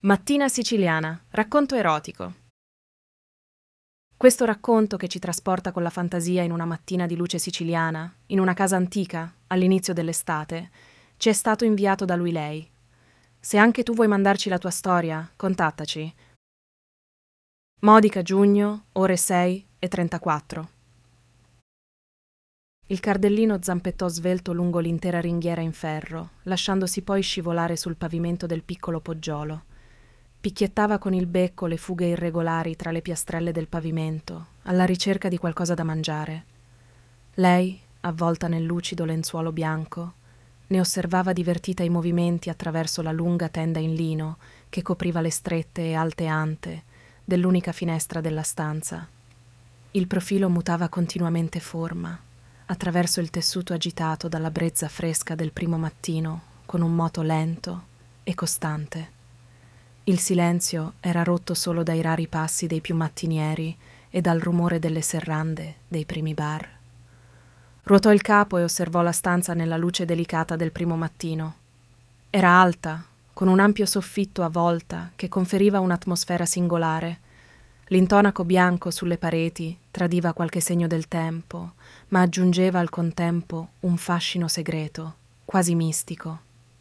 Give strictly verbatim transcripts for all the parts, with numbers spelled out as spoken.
Mattina siciliana, racconto erotico. Questo racconto che ci trasporta con la fantasia in una mattina di luce siciliana, in una casa antica, all'inizio dell'estate, ci è stato inviato da lui lei. Se anche tu vuoi mandarci la tua storia, contattaci. Modica Giugno, ore sei e trentaquattro. Il cardellino zampettò svelto lungo l'intera ringhiera in ferro, lasciandosi poi scivolare sul pavimento del piccolo poggiolo. Picchiettava con il becco le fughe irregolari tra le piastrelle del pavimento, alla ricerca di qualcosa da mangiare. Lei, avvolta nel lucido lenzuolo bianco, ne osservava divertita i movimenti attraverso la lunga tenda in lino che copriva le strette e alte ante dell'unica finestra della stanza. Il profilo mutava continuamente forma, attraverso il tessuto agitato dalla brezza fresca del primo mattino, con un moto lento e costante. Il silenzio era rotto solo dai rari passi dei più mattinieri e dal rumore delle serrande dei primi bar. Ruotò il capo e osservò la stanza nella luce delicata del primo mattino. Era alta, con un ampio soffitto a volta che conferiva un'atmosfera singolare. L'intonaco bianco sulle pareti tradiva qualche segno del tempo, ma aggiungeva al contempo un fascino segreto, quasi mistico.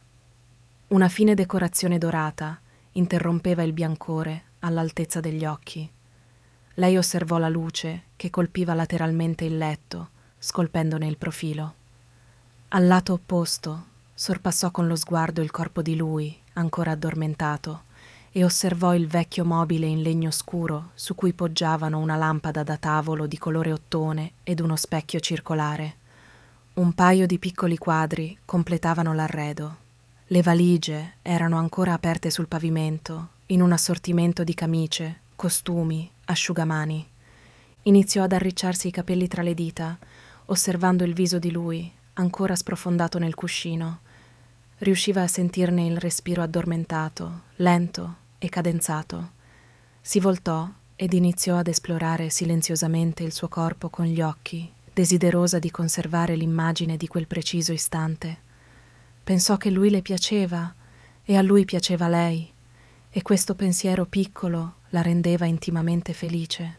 Una fine decorazione dorata interrompeva il biancore all'altezza degli occhi. Lei osservò la luce che colpiva lateralmente il letto, scolpendone il profilo. Al lato opposto sorpassò con lo sguardo il corpo di lui, ancora addormentato, e osservò il vecchio mobile in legno scuro su cui poggiavano una lampada da tavolo di colore ottone ed uno specchio circolare. Un paio di piccoli quadri completavano l'arredo. Le valigie erano ancora aperte sul pavimento, in un assortimento di camicie, costumi, asciugamani. Iniziò ad arricciarsi i capelli tra le dita, osservando il viso di lui, ancora sprofondato nel cuscino. Riusciva a sentirne il respiro addormentato, lento e cadenzato. Si voltò ed iniziò ad esplorare silenziosamente il suo corpo con gli occhi, desiderosa di conservare l'immagine di quel preciso istante. Pensò che lui le piaceva e a lui piaceva lei, e questo pensiero piccolo la rendeva intimamente felice.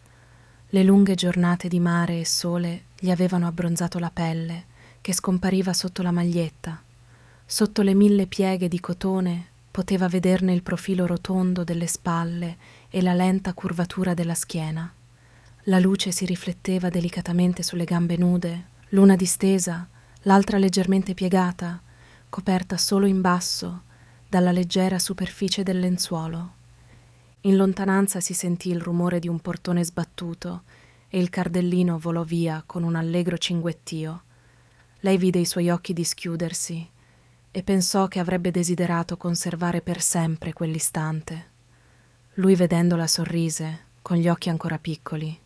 Le lunghe giornate di mare e sole gli avevano abbronzato la pelle, che scompariva sotto la maglietta. Sotto le mille pieghe di cotone poteva vederne il profilo rotondo delle spalle e la lenta curvatura della schiena. La luce si rifletteva delicatamente sulle gambe nude, l'una distesa, l'altra leggermente piegata, coperta solo in basso dalla leggera superficie del lenzuolo. In lontananza si sentì il rumore di un portone sbattuto e il cardellino volò via con un allegro cinguettio. Lei vide i suoi occhi dischiudersi e pensò che avrebbe desiderato conservare per sempre quell'istante. Lui, vedendola, sorrise, con gli occhi ancora piccoli.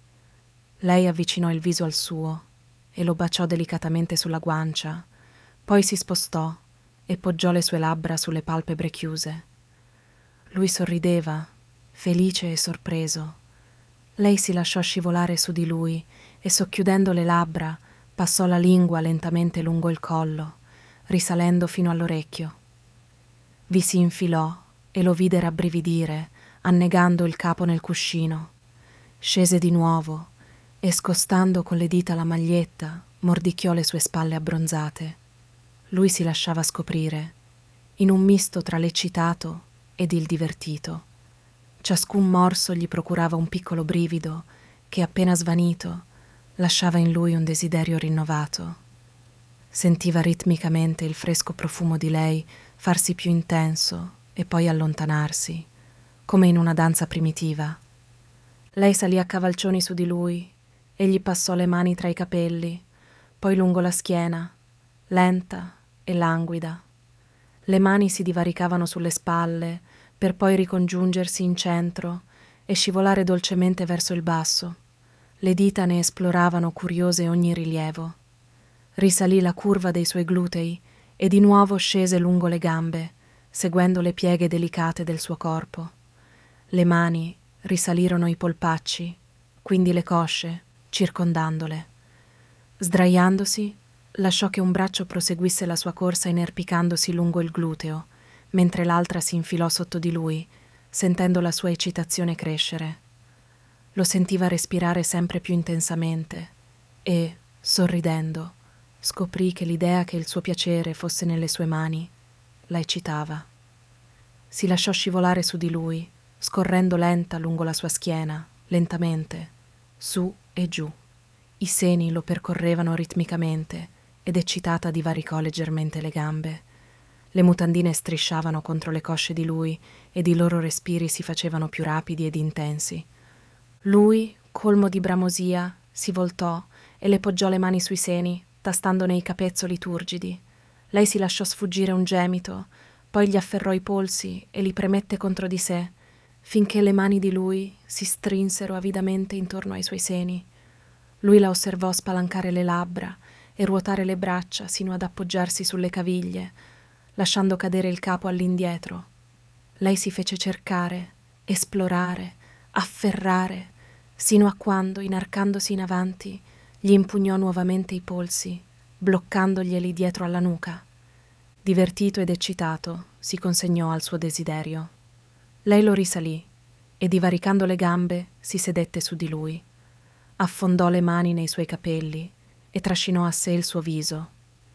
Lei avvicinò il viso al suo e lo baciò delicatamente sulla guancia. Poi si spostò e poggiò le sue labbra sulle palpebre chiuse. Lui sorrideva, felice e sorpreso. Lei si lasciò scivolare su di lui e, socchiudendo le labbra, passò la lingua lentamente lungo il collo, risalendo fino all'orecchio. Vi si infilò e lo vide rabbrividire, annegando il capo nel cuscino. Scese di nuovo e, scostando con le dita la maglietta, mordicchiò le sue spalle abbronzate. Lui si lasciava scoprire, in un misto tra l'eccitato ed il divertito. Ciascun morso gli procurava un piccolo brivido che, appena svanito, lasciava in lui un desiderio rinnovato. Sentiva ritmicamente il fresco profumo di lei farsi più intenso e poi allontanarsi, come in una danza primitiva. Lei salì a cavalcioni su di lui e gli passò le mani tra i capelli, poi lungo la schiena, lenta e languida. Le mani si divaricavano sulle spalle per poi ricongiungersi in centro e scivolare dolcemente verso il basso. Le dita ne esploravano curiose ogni rilievo. Risalì la curva dei suoi glutei e di nuovo scese lungo le gambe, seguendo le pieghe delicate del suo corpo. Le mani risalirono i polpacci, quindi le cosce, circondandole. Sdraiandosi, lasciò che un braccio proseguisse la sua corsa inerpicandosi lungo il gluteo, mentre l'altra si infilò sotto di lui, sentendo la sua eccitazione crescere. Lo sentiva respirare sempre più intensamente e, sorridendo, scoprì che l'idea che il suo piacere fosse nelle sue mani la eccitava. Si lasciò scivolare su di lui, scorrendo lenta lungo la sua schiena, lentamente, su e giù. I seni lo percorrevano ritmicamente ed eccitata divaricò leggermente le gambe. Le mutandine strisciavano contro le cosce di lui ed i loro respiri si facevano più rapidi ed intensi. Lui, colmo di bramosia, si voltò e le poggiò le mani sui seni, tastandone i capezzoli turgidi. Lei si lasciò sfuggire un gemito, poi gli afferrò i polsi e li premette contro di sé, finché le mani di lui si strinsero avidamente intorno ai suoi seni. Lui la osservò spalancare le labbra e ruotare le braccia sino ad appoggiarsi sulle caviglie, lasciando cadere il capo all'indietro. Lei si fece cercare, esplorare, afferrare, sino a quando, inarcandosi in avanti, gli impugnò nuovamente i polsi, bloccandoglieli dietro alla nuca. Divertito ed eccitato, si consegnò al suo desiderio. Lei lo risalì e, divaricando le gambe, si sedette su di lui. Affondò le mani nei suoi capelli e trascinò a sé il suo viso.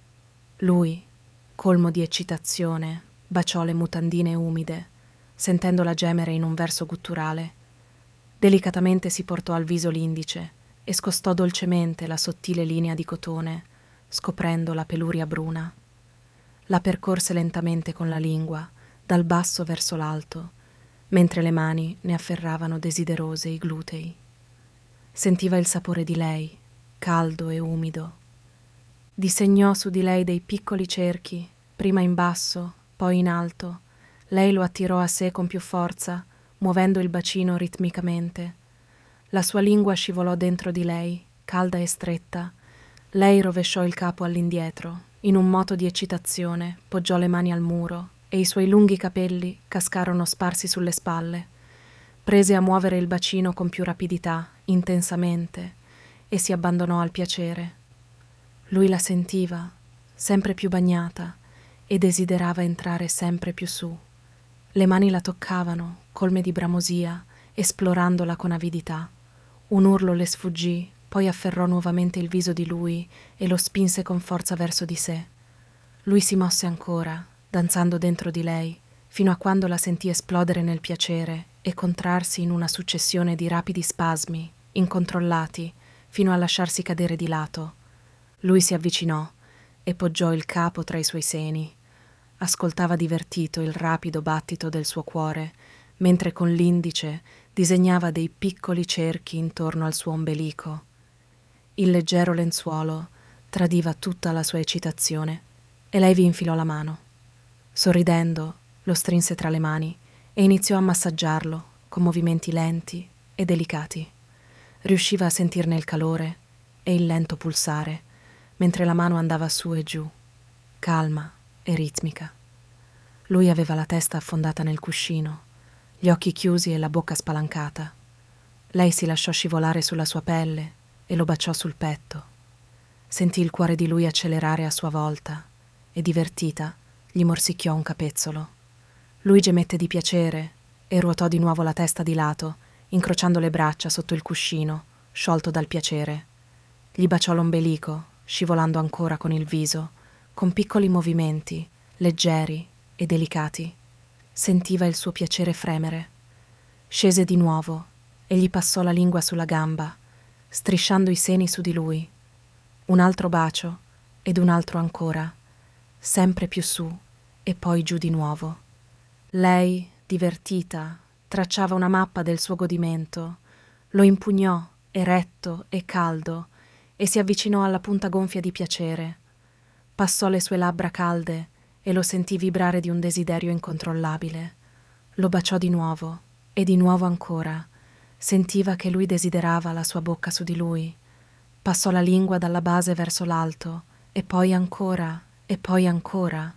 Lui, colmo di eccitazione, baciò le mutandine umide, sentendola gemere in un verso gutturale. Delicatamente si portò al viso l'indice e scostò dolcemente la sottile linea di cotone, scoprendo la peluria bruna. La percorse lentamente con la lingua, dal basso verso l'alto, mentre le mani ne afferravano desiderose i glutei. Sentiva il sapore di lei, caldo e umido. Disegnò su di lei dei piccoli cerchi, prima in basso, poi in alto. Lei lo attirò a sé con più forza, muovendo il bacino ritmicamente. La sua lingua scivolò dentro di lei, calda e stretta. Lei rovesciò il capo all'indietro. In un moto di eccitazione poggiò le mani al muro e i suoi lunghi capelli cascarono sparsi sulle spalle. Prese a muovere il bacino con più rapidità, intensamente, e si abbandonò al piacere. Lui la sentiva, sempre più bagnata, e desiderava entrare sempre più su. Le mani la toccavano, colme di bramosia, esplorandola con avidità. Un urlo le sfuggì, poi afferrò nuovamente il viso di lui e lo spinse con forza verso di sé. Lui si mosse ancora, danzando dentro di lei, fino a quando la sentì esplodere nel piacere e contrarsi in una successione di rapidi spasmi, incontrollati, fino a lasciarsi cadere di lato. Lui si avvicinò e poggiò il capo tra i suoi seni. Ascoltava divertito il rapido battito del suo cuore, mentre con l'indice disegnava dei piccoli cerchi intorno al suo ombelico. Il leggero lenzuolo tradiva tutta la sua eccitazione e lei vi infilò la mano. Sorridendo, lo strinse tra le mani e iniziò a massaggiarlo con movimenti lenti e delicati. Riusciva a sentirne il calore e il lento pulsare, mentre la mano andava su e giù, calma e ritmica. Lui aveva la testa affondata nel cuscino, gli occhi chiusi e la bocca spalancata. Lei si lasciò scivolare sulla sua pelle e lo baciò sul petto. Sentì il cuore di lui accelerare a sua volta e, divertita, gli morsicchiò un capezzolo. Lui gemette di piacere e ruotò di nuovo la testa di lato, incrociando le braccia sotto il cuscino, sciolto dal piacere. Gli baciò l'ombelico, scivolando ancora con il viso, con piccoli movimenti, leggeri e delicati. Sentiva il suo piacere fremere. Scese di nuovo e gli passò la lingua sulla gamba, strisciando i seni su di lui. Un altro bacio ed un altro ancora, sempre più su e poi giù di nuovo. Lei, divertita, tracciava una mappa del suo godimento, lo impugnò, eretto e caldo, e si avvicinò alla punta gonfia di piacere. Passò le sue labbra calde e lo sentì vibrare di un desiderio incontrollabile. Lo baciò di nuovo e di nuovo ancora. Sentiva che lui desiderava la sua bocca su di lui. Passò la lingua dalla base verso l'alto e poi ancora e poi ancora.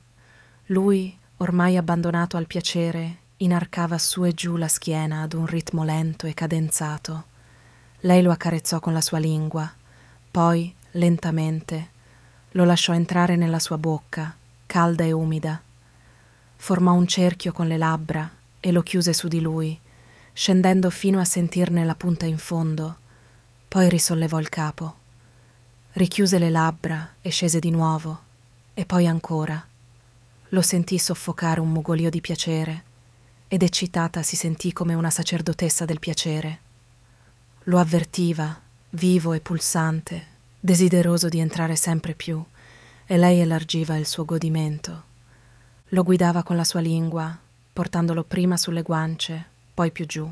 Lui, ormai abbandonato al piacere, inarcava su e giù la schiena ad un ritmo lento e cadenzato. Lei lo accarezzò con la sua lingua, poi, lentamente, lo lasciò entrare nella sua bocca, calda e umida. Formò un cerchio con le labbra e lo chiuse su di lui, scendendo fino a sentirne la punta in fondo. Poi risollevò il capo. Richiuse le labbra e scese di nuovo, e poi ancora. Lo sentì soffocare un mugolio di piacere, ed eccitata si sentì come una sacerdotessa del piacere. Lo avvertiva, vivo e pulsante, desideroso di entrare sempre più, e lei elargiva il suo godimento. Lo guidava con la sua lingua, portandolo prima sulle guance, poi più giù.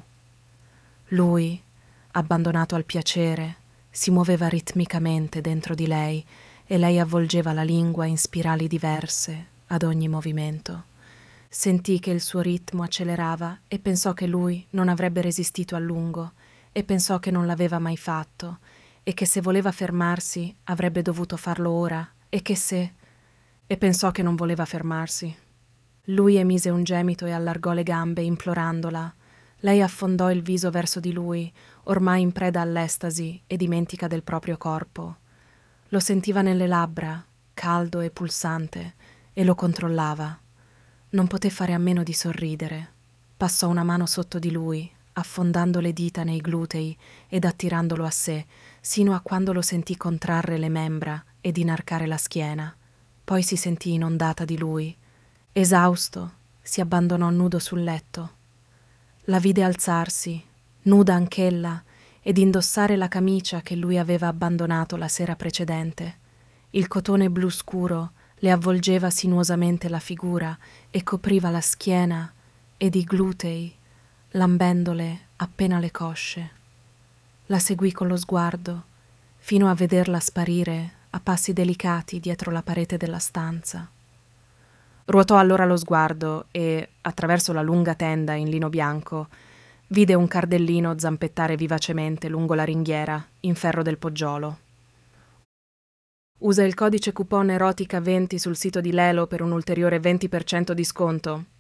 Lui, abbandonato al piacere, si muoveva ritmicamente dentro di lei e lei avvolgeva la lingua in spirali diverse ad ogni movimento. Sentì che il suo ritmo accelerava e pensò che lui non avrebbe resistito a lungo e pensò che non l'aveva mai fatto e che se voleva fermarsi avrebbe dovuto farlo ora e che se... e pensò che non voleva fermarsi. Lui emise un gemito e allargò le gambe implorandola. Lei affondò il viso verso di lui, ormai in preda all'estasi e dimentica del proprio corpo. Lo sentiva nelle labbra, caldo e pulsante, e lo controllava. Non poté fare a meno di sorridere. Passò una mano sotto di lui, affondando le dita nei glutei ed attirandolo a sé, sino a quando lo sentì contrarre le membra ed inarcare la schiena. Poi si sentì inondata di lui. Esausto, si abbandonò nudo sul letto. La vide alzarsi, nuda anch'ella, ed indossare la camicia che lui aveva abbandonato la sera precedente. Il cotone blu scuro le avvolgeva sinuosamente la figura e copriva la schiena ed i glutei, lambendole appena le cosce. La seguì con lo sguardo, fino a vederla sparire a passi delicati dietro la parete della stanza. Ruotò allora lo sguardo e, attraverso la lunga tenda in lino bianco, vide un cardellino zampettare vivacemente lungo la ringhiera, in ferro del poggiolo. Usa il codice coupon Erotica venti sul sito di Lelo per un ulteriore venti per cento di sconto.